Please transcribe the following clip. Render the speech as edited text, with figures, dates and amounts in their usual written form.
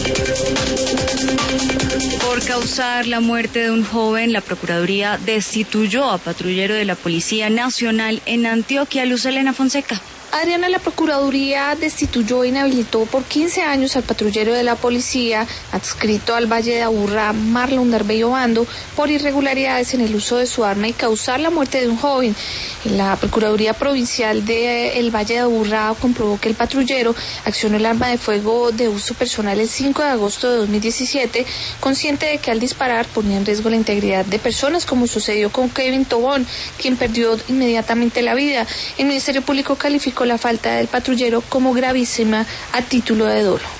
Por causar la muerte de un joven, la Procuraduría destituyó a patrullero de la Policía Nacional en Antioquia. Luz Helena Fonseca. Adriana, la Procuraduría destituyó e inhabilitó por 15 años al patrullero de la policía adscrito al Valle de Aburrá, Marlon Darbey Obando, por irregularidades en el uso de su arma y causar la muerte de un joven. La Procuraduría Provincial del Valle de Aburrá comprobó que el patrullero accionó el arma de fuego de uso personal el 5 de agosto de 2017, consciente de que al disparar ponía en riesgo la integridad de personas, como sucedió con Kevin Tobón, quien perdió inmediatamente la vida. El Ministerio Público calificó la falta del patrullero como gravísima a título de dolo.